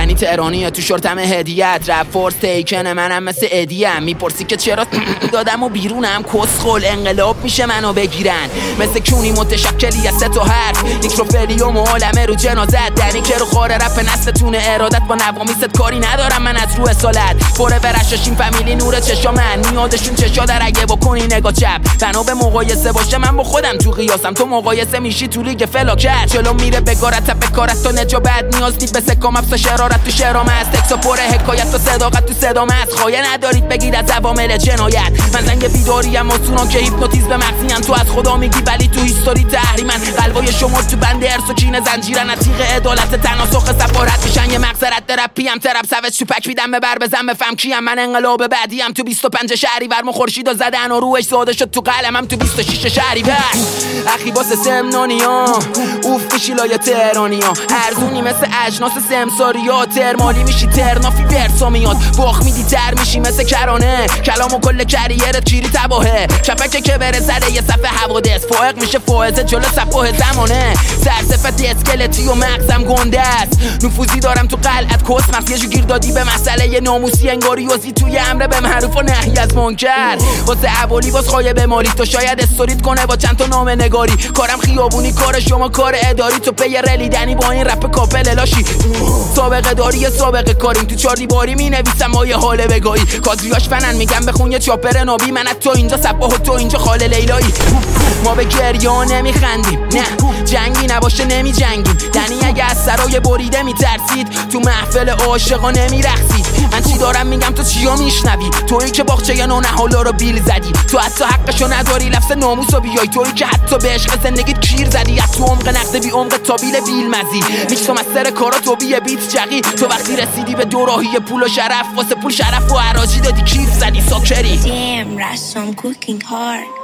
یعنی تهرانیه تو شورتم هدیت رپ فورس تیکن منم مثل ادیم میپرسی که چرا دادم و بیرونم کسخل انقلاب میشه منو بگیرن مثل کونی متشکلی از 3 تا حرف نیکروفلیوم و عالمه رو جنازت دنی که رو خوره رپ نسلتونه ارادت با نوامیست کاری ندارم من از رو اصالت فوره ورشاشین فامیلی نور چشا من میادشون چشا در اگه بکنی نگاه چپ بنا به مقایسه باشه من با خودم تو قیاسم تو مقایسه میشی تو لیگ فلاکت جلو میره بگارت بکارت تو نجابت نیاز نیست به سکام افسا شرارت تو شرام است تکسا پره حکایت و صداقت تو صدام است خواهی ندارید بگید از عوامل جنایت من زنگ بیداریم مصونم که هیپنوتیزم مغزیم تو از خدا میگی ولی تو هیستوری تحریمن قلبای شما تو بند ارس و کین زنجیرن از تیغ عدالت تناسخ سفارت میشن یه مغزرت درپیم ترپ سوج چوپک میدم ببر بزن بفهم کیم من انقلاب بعدیم تو 25 شهریور مو خورشیدو زدن و روش ساده شد تو قلمم تو 26 شهریور اخی واسه سمنانیا اوف میشی لای تهرانیا ارزونی مثل اجناس سمساریا ترمالی میشی ترنافی ورسا میاد باخ میدی تر میشی مثل کرانه کلام و کل کریرت کیری تباهه چپک که بره زده یه صفحه حوادث فائق میشه فائزه جلو صفحه زمانه سرصفت اسکلتی و مغزم گنده است نفوذی دارم تو قلعت کس مخصی جو گیر دادی به مسئله ناموسی انگاری وزی توی امر به معروف و نهی از منکر واسه عوالی باز خواهی به مالی تو شاید استوریت کنه با چند تا نامه نگاری کارم خیابونی کار شما کار اداری تو پی رلیدنی با این رپ کاپل لاشی سابقه داری سابقه کاریم تو 4 دیواری می نویسم با یه حال بگاهی کادریاش فنن میگم بخون یه چاپر نابی من تو اینجا صباح و تو اینجا خاله لیلایی ما به گریه نمیخندیم نه جنگی نباشه نمی جنگیم دنی اگه از سرای بریده میترسید تو محفل عاشقا نمیرقصید من چی دارم میگم تو چیا میشنوی تویی که باغچه یا نونهالا رو بیل زدی تو حتی حقشو نداری لفظ ناموسو بیای تویی که حتی به عشق زندگیت کیر زدی از تو عمق نقد بی عمق تابیل بیل مزی میشتم از سر کارا تو بی بیت جقی تو وقتی رسیدی به دوراهی پول و شرف واسه پول شرف و عراجی دادی کیر زدی ساکری Damn, Russ, I'm cooking hard.